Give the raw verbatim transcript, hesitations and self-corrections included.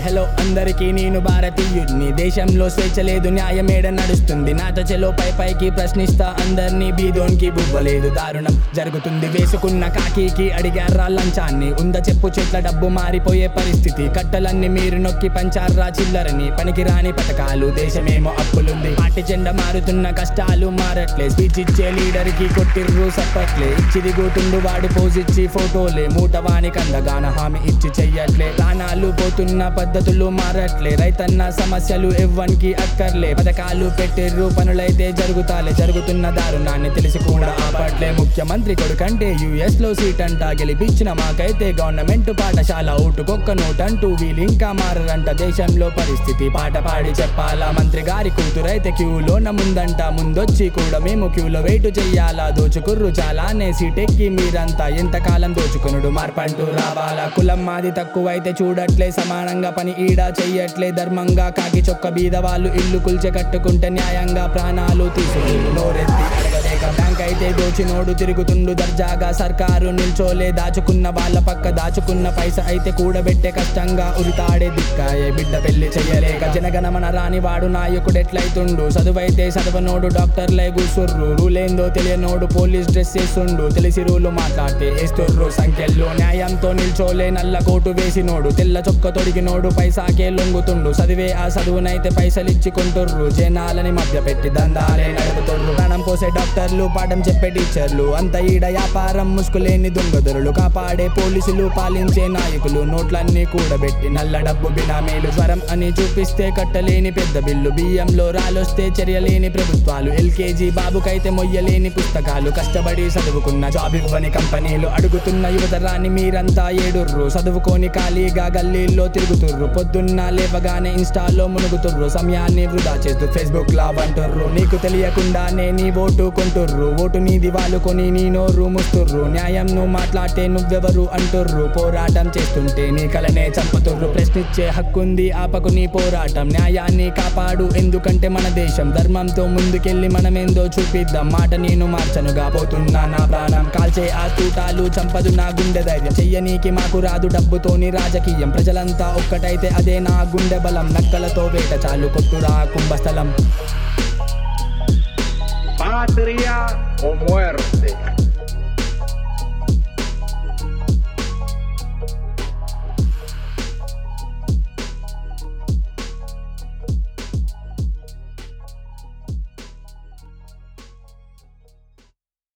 Hello అందరికీ నేను భారతీయుడిని. దేశంలో స్వేచ్ఛ లేదు, న్యాయమేడ నడుస్తుంది. నాతో చెలో పై పైకి ప్రశ్నిస్తా అందరినీ, బీదోన్కి బువ్వలేదు. దారుణం జరుగుతుంది వేసుకున్న కాకీకి అడిగారా లంచాన్ని. ఉంద చెప్పు చెట్ల డబ్బు మారిపోయే పరిస్థితి. కట్టలన్నీ మీరు నొక్కి పంచారా చిల్లరని. పనికి రాని పథకాలు, దేశమేమో అప్పులుంది. పార్టీ చెండ మారుతున్న కష్టాలు మారట్లే. స్పీచ్ ఇచ్చే లీడర్ కి కొట్టిర్రు సప్పట్లే. ఇచ్చి దిగుతుండు వాడు పోజిచ్చి ఫోటోలే. మూటవాని కందగాన హామీ ఇచ్చి చెయ్యట్లే. ప్రాణాలు పోతున్న పద్ధతులు మారట్లే. రైతన్న సమస్యలు ఎవ్వనికి అక్కర్లే. పథకాలు పెట్టిర్రు పనులైతే జరుగుతాలే. జరుగుతున్న దారుణాన్ని తెలిసి కూడా ఆపట్లే. ముఖ్యమంత్రి కొడుకంటే యుఎస్ లో సీట్ అంట. గెలిపించిన మాకైతే గవర్నమెంట్ పాఠశాల. ఓటుకొక్క నోట్ అంటూ వీళ్ళింకా మారరంట. దేశంలో పరిస్థితి పాట పాడి చెప్పాలా. మంత్రి గారి కూతురైతే క్యూలోన ముందంట. ముందొచ్చి కూడా మేము క్యూలో వెయిట్ చెయ్యాలా. దోచుకుర్రు చాలానే సీటెక్కి మీరంతా. ఎంతకాలం దోచుకునుడు మార్పంటూ రావాలా. కులం మాది తక్కువైతే చూడట్లే. సమానంగా పని ఈడా చెయ్యట్లే. ధర్మంగా కాకి చొక్క బీద వాళ్ళు ఇల్లు కుల్చె కట్టుకుంటే న్యాయంగా ప్రాణాలు తీసుకుంటూ నోరెత్తి అడగలేక. బ్యాంక్ అయితే దోచినోడు తిరుగుతుండు దర్జాగా. సర్కారు నిల్చోలే దాచుకున్న వాళ్ళ పక్క. దాచుకున్న పైస అయితే కూడబెట్టే కష్టంగా. ఉరితాడే దిక్కాయే బిడ్డ పెళ్లి చెయ్యలేక. జనగణమన రాని వాడు నాయకుడెట్లయితుండు. చదువైతే చదవనోడు డాక్టర్లే కూసుర్రు. రూలేందో తెలియనోడు పోలీస్ డ్రెస్ వేస్తుండు. తెలిసి రూలు మాట్లాడితే వేస్తుర్రు సంఖ్యల్లో. న్యాయంతో నిల్చోలే నల్ల కోటు వేసినోడు. తెల్ల చొక్క తొడిగినోడు పైసాకే లొంగుతుండు. చదివే ఆ చదువునైతే పైసలిచ్చి కొంటుర్రు. జనాలని మధ్య పెట్టి దందాలే నడుపుతుర్రు. ప్రాణం పోసే డాక్టర్లు, పాఠం చెప్పే టీచర్లు. అంత ఈడ వ్యాపారం ముసుగులేని దొంగదొరలు. కాపాడే పోలీసులు, పాలించే నాయకులు. నోట్లన్నీ కూడబెట్టి నల్ల డబ్బు బినామీలు. స్వరం అని చూపిస్తే కట్టలేని పెద్ద బిల్లు. బియ్యంలో రాలొస్తే చర్యలేని ప్రభుత్వాలు. ఎల్కేజీ బాబుకైతే మొయ్యలేని పుస్తకాలు. కష్టపడి చదువుకున్న జాబ్ ఇవ్వని కంపెనీలు. అడుగుతున్న యువతరాన్ని మీరంతా ఏడుర్రు. చదువుకొని ఖాళీగా గల్లీల్లో తిరుగుతుర్రు. పొద్దున్న లేవగానే ఇన్స్టాలో మునుగుతుర్రు. సమయాన్ని వృధా చేస్తూ ఫేస్బుక్ లా అంటుర్రు. నీకు తెలియకుండానే నీ ఓటు కొంటుర్రు. ఓటు నీది వాళ్ళుకొని నీ నోరు ముస్తుర్రు. న్యాయం నువ్వు మాట్లాడితే నువ్వెవరు అంటుర్రు. పోరాటం చేస్తుంటే నీ కలనే చంపుతుర్రు. ప్రశ్నించే హక్కుంది ఆపకు నీ పోరాటం. న్యాయాన్ని కాపాడు ఎందుకంటే మన దేశం. ధర్మంతో ముందుకెళ్ళి మనమేందో చూపిద్దాం. మాట నేను మార్చనుగా పోతున్నా నా ప్రాణం. కాల్చే ఆ తూటాలు చంపదు నా గుండె ధైర్యం. చెయ్యనీకి మాకు రాదు డబ్బుతోని రాజకీయం. ప్రజలంతా ఒక్కటైతే అదే నా గుండె బలం. నక్కలతో వేట చాలు కొట్టురా కుంభస్థలం. Patria o muerte.